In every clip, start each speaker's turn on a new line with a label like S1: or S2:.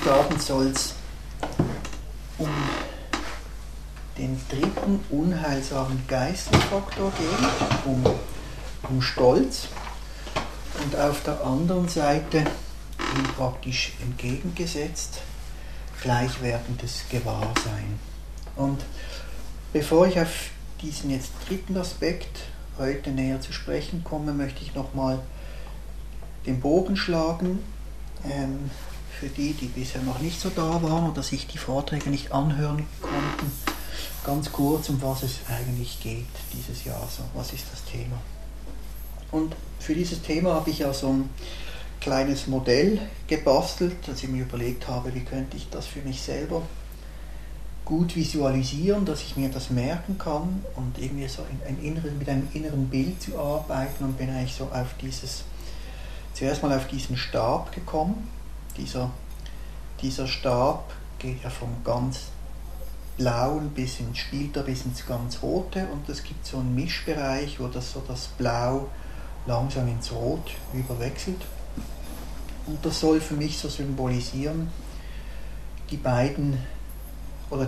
S1: Heute Abend soll es um den dritten unheilsamen Geistesfaktor gehen, um Stolz, und auf der anderen Seite ihm praktisch entgegengesetzt gleichwerdendes Gewahrsein. Und bevor ich auf diesen jetzt dritten Aspekt heute näher zu sprechen komme, möchte ich nochmal den Bogen schlagen, für die bisher noch nicht so da waren oder sich die Vorträge nicht anhören konnten, ganz kurz, um was es eigentlich geht dieses Jahr. So, was ist das Thema? Und für dieses Thema habe ich ja so ein kleines Modell gebastelt, dass ich mir überlegt habe, wie könnte ich das für mich selber gut visualisieren, dass ich mir das merken kann und irgendwie so mit einem inneren Bild zu arbeiten, und bin eigentlich so zuerst mal auf diesen Stab gekommen. Dieser Stab geht ja vom ganz Blauen spielt er bis ins ganz Rote, und es gibt so einen Mischbereich, wo das Blau langsam ins Rot überwechselt. Und das soll für mich so symbolisieren, die beiden oder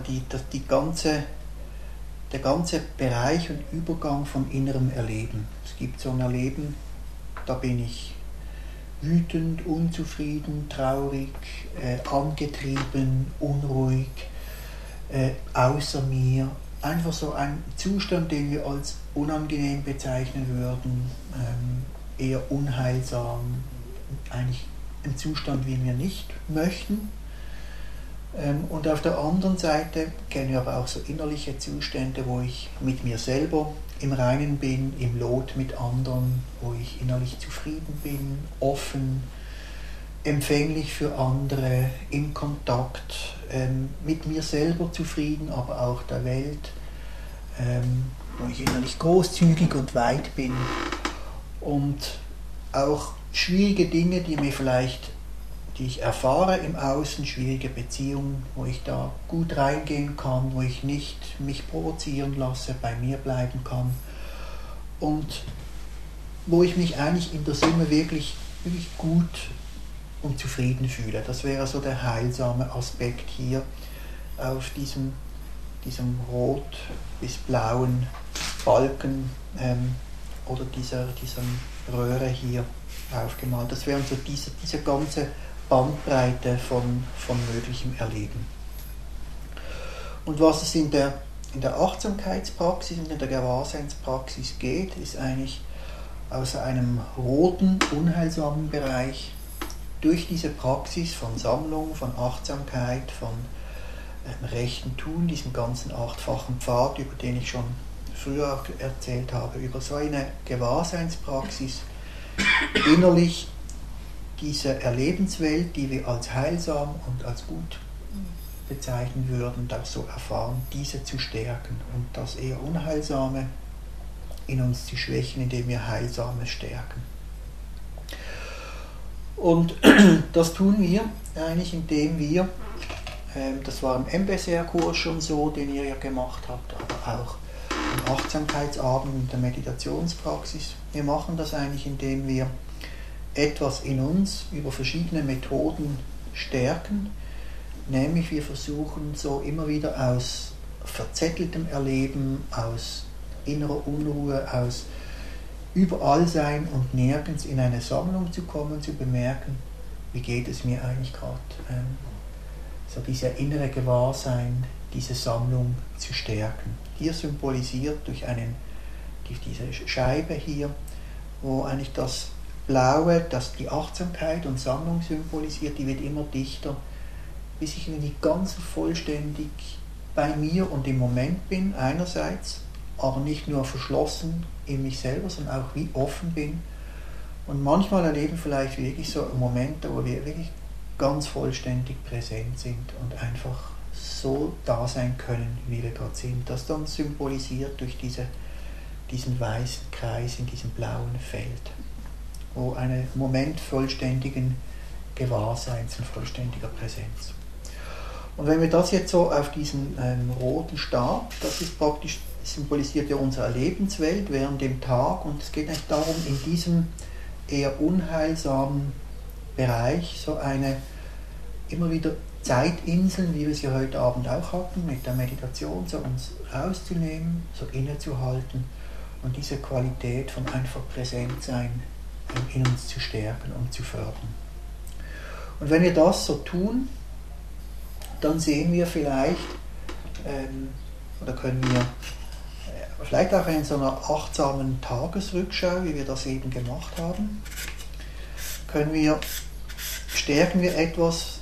S1: der ganze Bereich und Übergang von innerem Erleben. Es gibt so ein Erleben, da bin ich wütend, unzufrieden, traurig, angetrieben, unruhig, außer mir. Einfach so ein Zustand, den wir als unangenehm bezeichnen würden, eher unheilsam, eigentlich ein Zustand, wie wir nicht möchten. Und auf der anderen Seite kennen wir aber auch so innerliche Zustände, wo ich mit mir selber im Reinen bin, im Lot mit anderen, wo ich innerlich zufrieden bin, offen, empfänglich für andere, im Kontakt, mit mir selber zufrieden, aber auch der Welt, wo ich innerlich großzügig und weit bin, und auch schwierige Dinge, die ich erfahre im Außen, schwierige Beziehungen, wo ich da gut reingehen kann, wo ich nicht mich provozieren lasse, bei mir bleiben kann, und wo ich mich eigentlich in der Summe wirklich gut und zufrieden fühle. Das wäre so der heilsame Aspekt hier auf diesem rot bis blauen Balken oder dieser Röhre hier aufgemalt. Das wären so diese ganze Bandbreite von möglichem Erleben. Und was es in der Achtsamkeitspraxis und in der Gewahrseinspraxis geht, ist eigentlich aus einem roten, unheilsamen Bereich durch diese Praxis von Sammlung, von Achtsamkeit, von rechten Tun, diesem ganzen 8-fachen Pfad, über den ich schon früher auch erzählt habe, über so eine Gewahrseinspraxis innerlich diese Erlebenswelt, die wir als heilsam und als gut bezeichnen würden, das so erfahren, diese zu stärken und das eher Unheilsame in uns zu schwächen, indem wir Heilsame stärken. Und das tun wir eigentlich, indem wir, das war im MBSR-Kurs schon so, den ihr ja gemacht habt, aber auch im Achtsamkeitsabend und der Meditationspraxis, wir machen das eigentlich, indem wir etwas in uns über verschiedene Methoden stärken, nämlich wir versuchen so immer wieder aus verzetteltem Erleben, aus innerer Unruhe, aus Überallsein und nirgends in eine Sammlung zu kommen, zu bemerken, wie geht es mir eigentlich gerade, so dieser innere Gewahrsein, diese Sammlung zu stärken. Hier symbolisiert durch diese Scheibe hier, wo eigentlich das Blaue, das die Achtsamkeit und Sammlung symbolisiert, die wird immer dichter, bis ich irgendwie ganz vollständig bei mir und im Moment bin, einerseits, aber nicht nur verschlossen in mich selber, sondern auch wie offen bin. Und manchmal erleben vielleicht wirklich so Momente, wo wir wirklich ganz vollständig präsent sind und einfach so da sein können, wie wir gerade sind. Das dann symbolisiert durch diesen weißen Kreis in diesem blauen Feld, wo ein Moment vollständigen Gewahrseins und vollständiger Präsenz. Und wenn wir das jetzt so auf diesen roten Stab, das ist praktisch, symbolisiert ja unsere Lebenswelt während dem Tag, und es geht eigentlich darum, in diesem eher unheilsamen Bereich so eine immer wieder Zeitinseln, wie wir sie heute Abend auch hatten, mit der Meditation, so uns rauszunehmen, so innezuhalten und diese Qualität von einfach Präsentsein in uns zu stärken und zu fördern. Und wenn wir das so tun, dann sehen wir vielleicht, oder können wir vielleicht auch in so einer achtsamen Tagesrückschau, wie wir das eben gemacht haben, stärken wir etwas,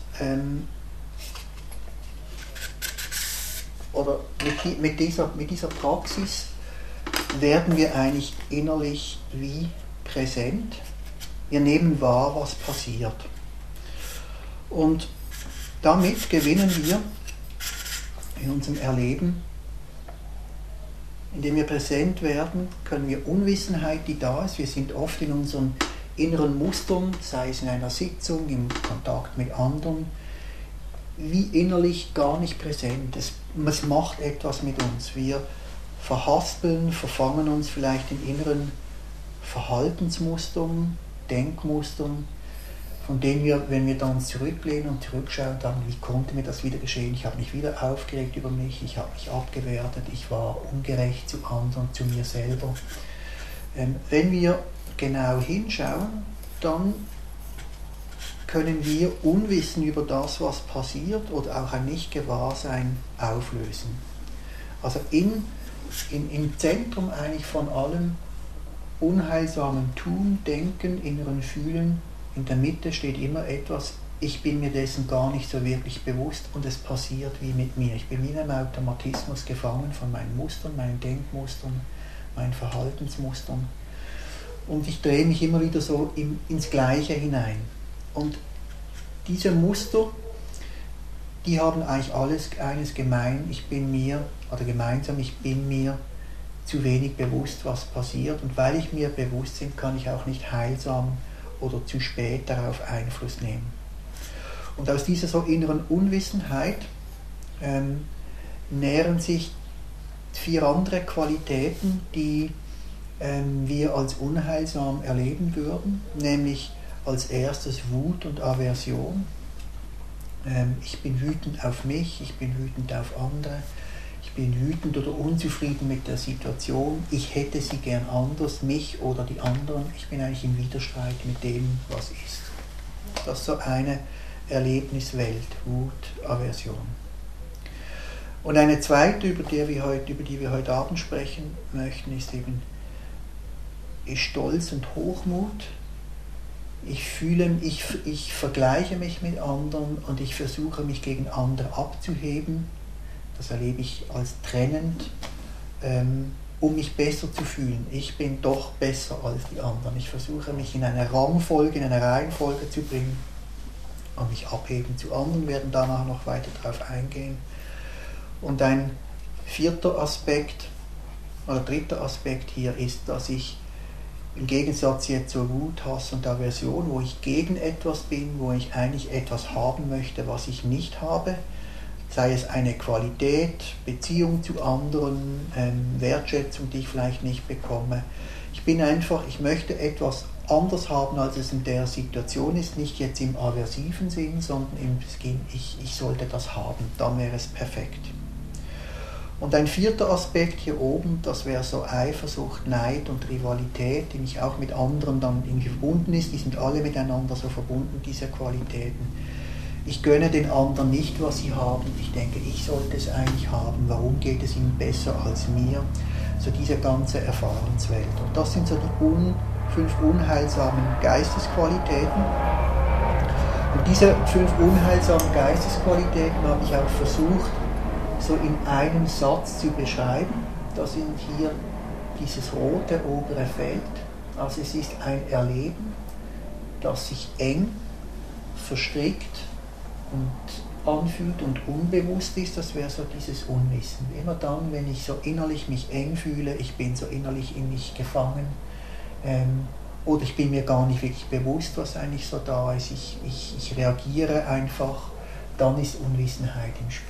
S1: oder mit dieser Praxis werden wir eigentlich innerlich wie präsent. Wir nehmen wahr, was passiert. Und damit gewinnen wir in unserem Erleben, indem wir präsent werden, können wir Unwissenheit, die da ist, wir sind oft in unseren inneren Mustern, sei es in einer Sitzung, im Kontakt mit anderen, wie innerlich gar nicht präsent. Es macht etwas mit uns. Wir verhaspeln, verfangen uns vielleicht in inneren Verhaltensmustern, Denkmustern, von denen wir, wenn wir dann zurücklehnen und zurückschauen, dann, wie konnte mir das wieder geschehen? Ich habe mich wieder aufgeregt über mich, ich habe mich abgewertet, ich war ungerecht zu anderen, zu mir selber. Wenn wir genau hinschauen, dann können wir Unwissen über das, was passiert, oder auch ein Nicht-Gewahrsein auflösen. Also im Zentrum eigentlich von allem unheilsamen Tun, Denken, inneren Fühlen, in der Mitte steht immer etwas, ich bin mir dessen gar nicht so wirklich bewusst und es passiert wie mit mir. Ich bin wie in einem Automatismus gefangen von meinen Mustern, meinen Denkmustern, meinen Verhaltensmustern. Und ich drehe mich immer wieder so ins Gleiche hinein. Und diese Muster, die haben eigentlich eines gemein, ich bin mir zu wenig bewusst, was passiert. Und weil ich mir bewusst bin, kann ich auch nicht heilsam oder zu spät darauf Einfluss nehmen. Und aus dieser so inneren Unwissenheit nähren sich 4 andere Qualitäten, die wir als unheilsam erleben würden, nämlich als erstes Wut und Aversion. Ich bin wütend auf mich, ich bin wütend auf andere, ich bin wütend oder unzufrieden mit der Situation, ich hätte sie gern anders, mich oder die anderen, ich bin eigentlich im Widerstreit mit dem, was ist. Das ist so eine Erlebniswelt, Wut, Aversion. Und eine zweite, über die wir heute Abend sprechen möchten, ist Stolz und Hochmut. Ich vergleiche mich mit anderen und ich versuche mich gegen andere abzuheben. Das erlebe ich als trennend, um mich besser zu fühlen. Ich bin doch besser als die anderen. Ich versuche mich in eine Rangfolge, in eine Reihenfolge zu bringen und mich abheben zu anderen, werden danach noch weiter darauf eingehen. Und ein dritter Aspekt hier ist, dass ich im Gegensatz jetzt zur Wut, Hass und Aversion, wo ich gegen etwas bin, wo ich eigentlich etwas haben möchte, was ich nicht habe, sei es eine Qualität, Beziehung zu anderen, Wertschätzung, die ich vielleicht nicht bekomme. Ich möchte etwas anders haben, als es in der Situation ist, nicht jetzt im aversiven Sinn, sondern im Sinn, ich sollte das haben, dann wäre es perfekt. Und ein vierter Aspekt hier oben, das wäre so Eifersucht, Neid und Rivalität, die mich auch mit anderen dann irgendwie verbunden ist. Die sind alle miteinander so verbunden, diese Qualitäten. Ich gönne den anderen nicht, was sie haben. Ich denke, ich sollte es eigentlich haben. Warum geht es ihnen besser als mir? So diese ganze Erfahrenswelt. Und das sind so die 5 unheilsamen Geistesqualitäten. Und diese 5 unheilsamen Geistesqualitäten habe ich auch versucht, so in einem Satz zu beschreiben. Das sind hier dieses rote obere Feld. Also es ist ein Erleben, das sich eng, verstrickt und anfühlt und unbewusst ist. Das wäre so dieses Unwissen. Immer dann, wenn ich so innerlich mich eng fühle, ich bin so innerlich in mich gefangen, oder ich bin mir gar nicht wirklich bewusst, was eigentlich so da ist, ich reagiere einfach, dann ist Unwissenheit im Spiel.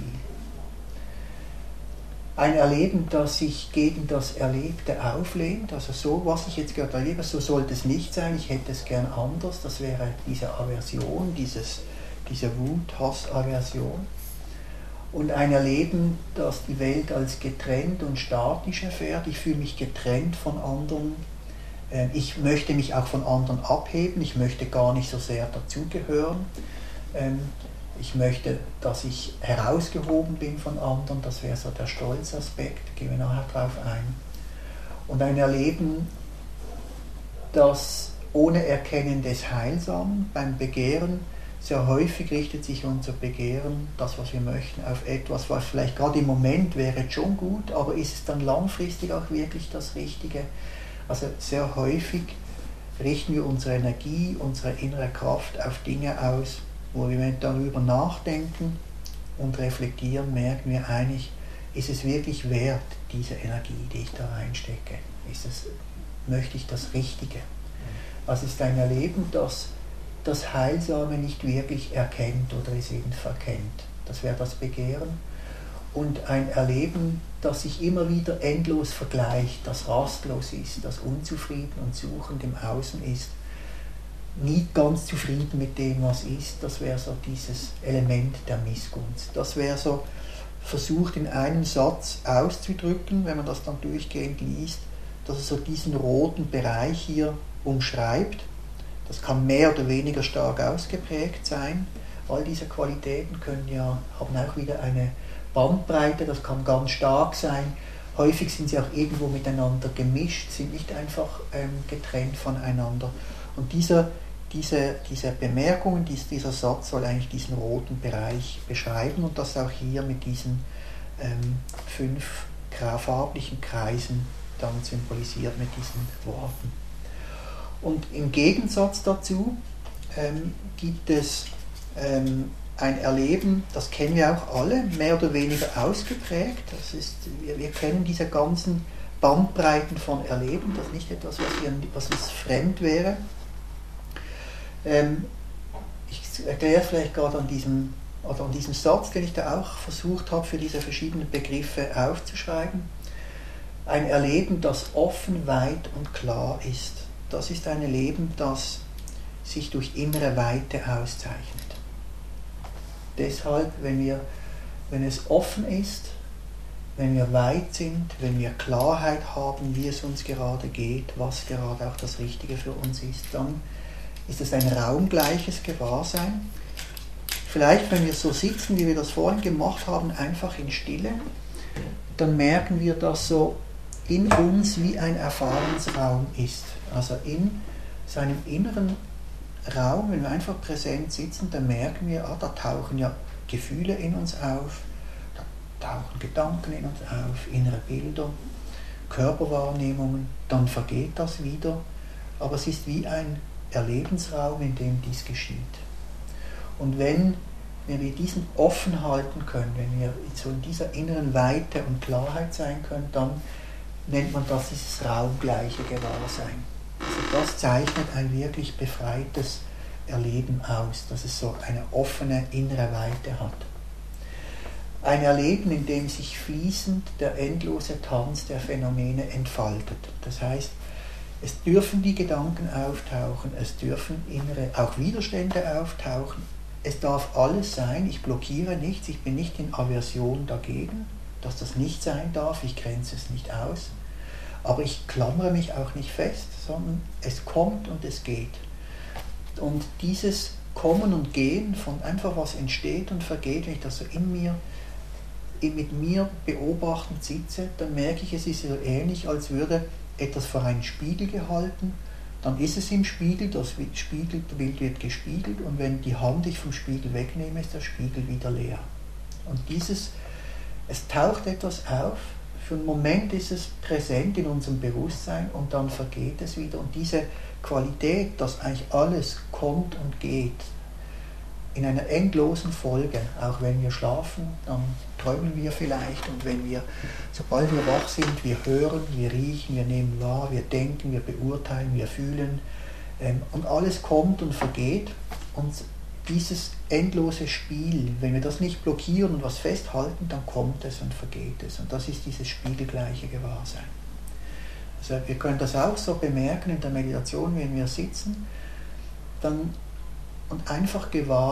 S1: Ein Erleben, das sich gegen das Erlebte auflehnt, also so, was ich jetzt gerade erlebe, so sollte es nicht sein, ich hätte es gern anders, das wäre diese Aversion, diese Wut, Hass, Aversion. Und ein Erleben, das die Welt als getrennt und statisch erfährt. Ich fühle mich getrennt von anderen. Ich möchte mich auch von anderen abheben. Ich möchte gar nicht so sehr dazugehören. Ich möchte, dass ich herausgehoben bin von anderen. Das wäre so der Stolzaspekt. Gehen wir nachher drauf ein. Und ein Erleben, das ohne Erkennen des Heilsamen beim Begehren, sehr häufig richtet sich unser Begehren, das was wir möchten, auf etwas, was vielleicht gerade im Moment wäre schon gut, aber ist es dann langfristig auch wirklich das Richtige? Also sehr häufig richten wir unsere Energie, unsere innere Kraft auf Dinge aus, wo wir darüber nachdenken und reflektieren, merken wir eigentlich, ist es wirklich wert, diese Energie, die ich da reinstecke? Möchte ich das Richtige? Also es ist ein Erleben, das das Heilsame nicht wirklich erkennt oder es eben verkennt. Das wäre das Begehren. Und ein Erleben, das sich immer wieder endlos vergleicht, das rastlos ist, das unzufrieden und suchend im Außen ist, nie ganz zufrieden mit dem, was ist, das wäre so dieses Element der Missgunst. Das wäre so versucht in einem Satz auszudrücken, wenn man das dann durchgehend liest, dass es so diesen roten Bereich hier umschreibt. Das kann mehr oder weniger stark ausgeprägt sein. All diese Qualitäten haben auch wieder eine Bandbreite, das kann ganz stark sein. Häufig sind sie auch irgendwo miteinander gemischt, sind nicht einfach getrennt voneinander. Und diese Bemerkungen, dieser Satz soll eigentlich diesen roten Bereich beschreiben und das auch hier mit diesen 5 farblichen Kreisen dann symbolisiert mit diesen Worten. Und im Gegensatz dazu gibt es ein Erleben, das kennen wir auch alle, mehr oder weniger ausgeprägt. Das ist, wir kennen diese ganzen Bandbreiten von Erleben, das ist nicht etwas, was uns fremd wäre. Ich erkläre vielleicht gerade an diesem Satz, den ich da auch versucht habe, für diese verschiedenen Begriffe aufzuschreiben. Ein Erleben, das offen, weit und klar ist. Das ist ein Erleben, das sich durch innere Weite auszeichnet. Deshalb, wenn es offen ist, wenn wir weit sind, wenn wir Klarheit haben, wie es uns gerade geht, was gerade auch das Richtige für uns ist, dann ist es ein raumgleiches Gewahrsein. Vielleicht, wenn wir so sitzen, wie wir das vorhin gemacht haben, einfach in Stille, dann merken wir, dass so in uns wie ein Erfahrungsraum ist. Also in seinem inneren Raum, wenn wir einfach präsent sitzen, dann merken wir, da tauchen ja Gefühle in uns auf, da tauchen Gedanken in uns auf, innere Bilder, Körperwahrnehmungen, dann vergeht das wieder, aber es ist wie ein Erlebensraum, in dem dies geschieht. Und wenn wir diesen offen halten können, wenn wir so in dieser inneren Weite und Klarheit sein können, dann nennt man das dieses raumgleiche Gewahrsein. Also das zeichnet ein wirklich befreites Erleben aus, dass es so eine offene innere Weite hat. Ein Erleben, in dem sich fließend der endlose Tanz der Phänomene entfaltet. Das heißt, es dürfen die Gedanken auftauchen, es dürfen auch Widerstände auftauchen, es darf alles sein, ich blockiere nichts, ich bin nicht in Aversion dagegen, dass das nicht sein darf, ich grenze es nicht aus, aber ich klammere mich auch nicht fest, sondern es kommt und es geht. Und dieses Kommen und Gehen von einfach was entsteht und vergeht, wenn ich das so mit mir beobachtend sitze, dann merke ich, es ist so ähnlich, als würde etwas vor einen Spiegel gehalten, dann ist es im Spiegel, das Spiegelbild wird gespiegelt und wenn die Hand ich vom Spiegel wegnehme, ist der Spiegel wieder leer. Und es taucht etwas auf, für einen Moment ist es präsent in unserem Bewusstsein und dann vergeht es wieder. Und diese Qualität, dass eigentlich alles kommt und geht, in einer endlosen Folge, auch wenn wir schlafen, dann träumen wir vielleicht und sobald wir wach sind, wir hören, wir riechen, wir nehmen wahr, wir denken, wir beurteilen, wir fühlen und alles kommt und vergeht und dieses endlose Spiel, wenn wir das nicht blockieren und was festhalten, dann kommt es und vergeht es und das ist dieses spiegelgleiche Gewahrsein. Also wir können das auch so bemerken in der Meditation, wenn wir sitzen, und einfach gewahr,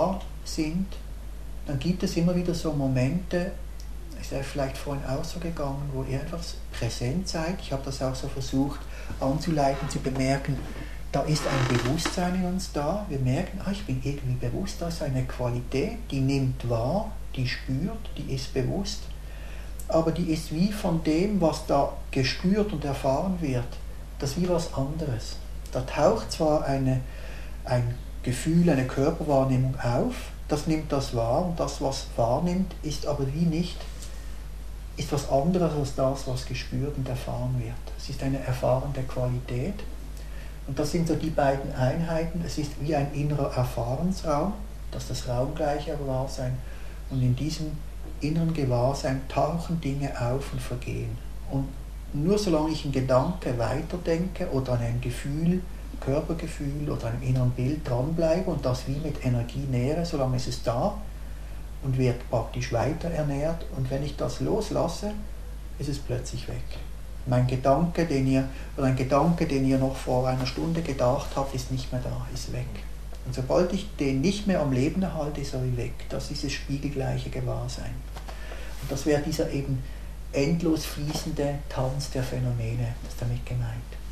S1: sind, dann gibt es immer wieder so Momente, ist ja vielleicht vorhin auch so gegangen, wo ihr einfach präsent seid. Ich habe das auch so versucht anzuleiten, zu bemerken, da ist ein Bewusstsein in uns da. Wir merken, ich bin irgendwie bewusst, da ist eine Qualität, die nimmt wahr, die spürt, die ist bewusst, aber die ist wie von dem, was da gespürt und erfahren wird, das ist wie was anderes. Da taucht zwar ein Gefühl, eine Körperwahrnehmung auf, das nimmt das wahr und das, was wahrnimmt, ist aber wie nicht, ist was anderes als das, was gespürt und erfahren wird. Es ist eine erfahrene Qualität und das sind so die beiden Einheiten. Es ist wie ein innerer Erfahrensraum, das ist das raumgleiche Gewahrsein, und in diesem inneren Gewahrsein tauchen Dinge auf und vergehen. Und nur solange ich einen Gedanke weiterdenke oder an ein Gefühl, Körpergefühl oder einem inneren Bild dranbleibe und das wie mit Energie nähere, solange ist es da und wird praktisch weiter ernährt. Und wenn ich das loslasse, ist es plötzlich weg. Ein Gedanke, den ihr noch vor einer Stunde gedacht habt, ist nicht mehr da, ist weg. Und sobald ich den nicht mehr am Leben erhalte, ist er wie weg. Das ist das spiegelgleiche Gewahrsein. Und das wäre dieser eben endlos fließende Tanz der Phänomene, das ist damit gemeint.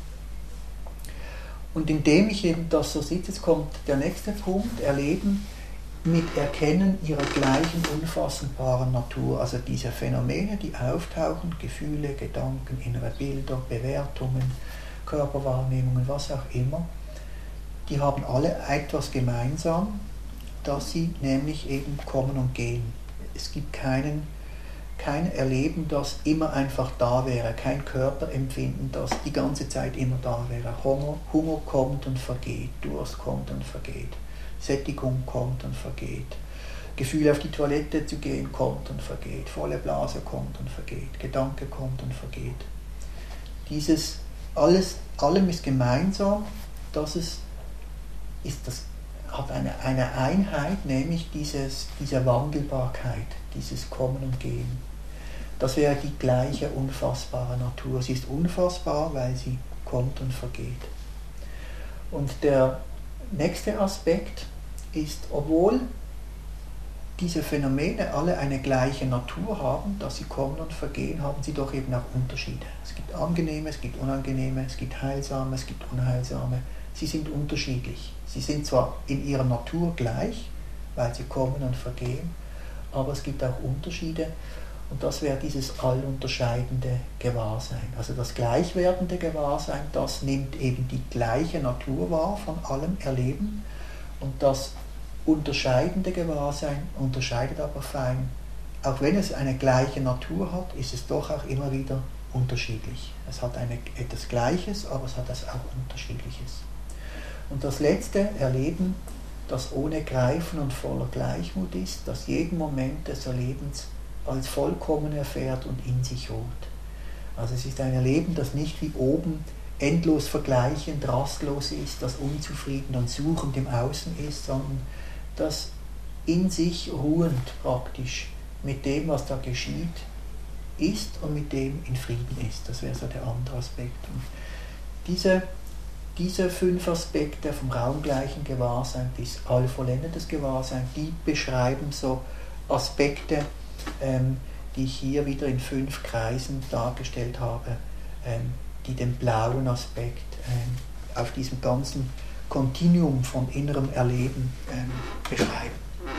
S1: Und indem ich eben das so sitze, jetzt kommt der nächste Punkt, Erleben mit Erkennen ihrer gleichen unfassbaren Natur. Also diese Phänomene, die auftauchen, Gefühle, Gedanken, innere Bilder, Bewertungen, Körperwahrnehmungen, was auch immer, die haben alle etwas gemeinsam, dass sie nämlich eben kommen und gehen. Es gibt kein Erleben, das immer einfach da wäre, kein Körperempfinden, das die ganze Zeit immer da wäre. Hunger kommt und vergeht, Durst kommt und vergeht, Sättigung kommt und vergeht, Gefühl auf die Toilette zu gehen kommt und vergeht, volle Blase kommt und vergeht, Gedanke kommt und vergeht. Dieses allem ist gemeinsam, dass es hat eine Einheit, nämlich diese Wandelbarkeit, dieses Kommen und Gehen. Das wäre die gleiche unfassbare Natur. Sie ist unfassbar, weil sie kommt und vergeht. Und der nächste Aspekt ist, obwohl diese Phänomene alle eine gleiche Natur haben, dass sie kommen und vergehen, haben sie doch eben auch Unterschiede. Es gibt angenehme, es gibt unangenehme, es gibt heilsame, es gibt unheilsame. Sie sind unterschiedlich. Sie sind zwar in ihrer Natur gleich, weil sie kommen und vergehen, aber es gibt auch Unterschiede und das wäre dieses allunterscheidende Gewahrsein. Also das gleichwerdende Gewahrsein, das nimmt eben die gleiche Natur wahr von allem Erleben und das unterscheidende Gewahrsein unterscheidet aber fein. Auch wenn es eine gleiche Natur hat, ist es doch auch immer wieder unterschiedlich. Es hat etwas Gleiches, aber es hat auch Unterschiedliches. Und das letzte Erleben, das ohne Greifen und voller Gleichmut ist, das jeden Moment des Erlebens als vollkommen erfährt und in sich ruht. Also es ist ein Erleben, das nicht wie oben endlos vergleichend, rastlos ist, das unzufrieden und suchend im Außen ist, sondern das in sich ruhend praktisch mit dem, was da geschieht, ist und mit dem in Frieden ist. Das wäre so der andere Aspekt. Und diese 5 Aspekte vom raumgleichen Gewahrsein bis allvollendetes Gewahrsein, die beschreiben so Aspekte, die ich hier wieder in 5 Kreisen dargestellt habe, die den blauen Aspekt auf diesem ganzen Kontinuum von innerem Erleben beschreiben.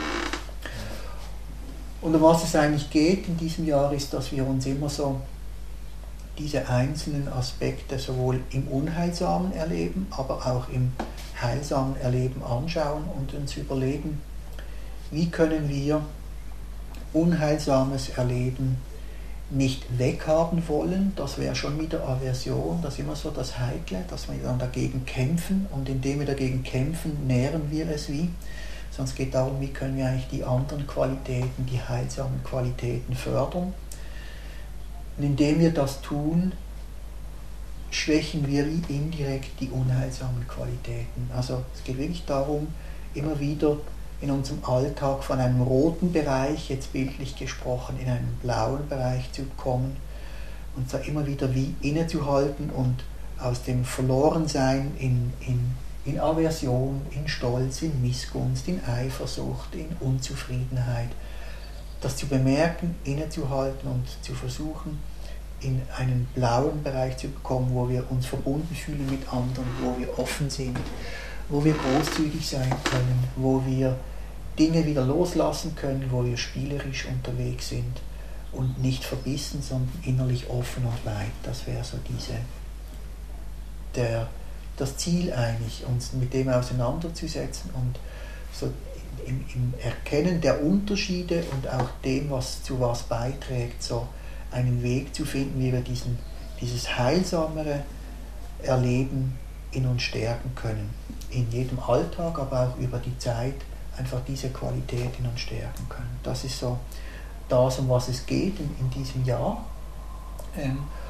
S1: Und um was es eigentlich geht in diesem Jahr ist, dass wir uns immer so diese einzelnen Aspekte sowohl im unheilsamen Erleben, aber auch im heilsamen Erleben anschauen und uns überlegen, wie können wir unheilsames Erleben nicht weghaben wollen, das wäre schon wieder Aversion, das ist immer so das Heikle, dass wir dann dagegen kämpfen und indem wir dagegen kämpfen, nähren wir es wie. Sonst geht es darum, wie können wir eigentlich die anderen Qualitäten, die heilsamen Qualitäten fördern. Und indem wir das tun, schwächen wir wie indirekt die unheilsamen Qualitäten. Also es geht wirklich darum, immer wieder in unserem Alltag von einem roten Bereich, jetzt bildlich gesprochen, in einen blauen Bereich zu kommen und da immer wieder wie innezuhalten und aus dem Verlorensein in in Aversion, in Stolz, in Missgunst, in Eifersucht, in Unzufriedenheit. Das zu bemerken, innezuhalten und zu versuchen, in einen blauen Bereich zu bekommen, wo wir uns verbunden fühlen mit anderen, wo wir offen sind, wo wir großzügig sein können, wo wir Dinge wieder loslassen können, wo wir spielerisch unterwegs sind und nicht verbissen, sondern innerlich offen und weit. Das wäre so das Ziel eigentlich, uns mit dem auseinanderzusetzen und so im Erkennen der Unterschiede und auch dem, was zu was beiträgt, so einen Weg zu finden, wie wir dieses heilsamere Erleben in uns stärken können. In jedem Alltag, aber auch über die Zeit einfach diese Qualität in uns stärken können. Das ist so das, um was es geht in diesem Jahr.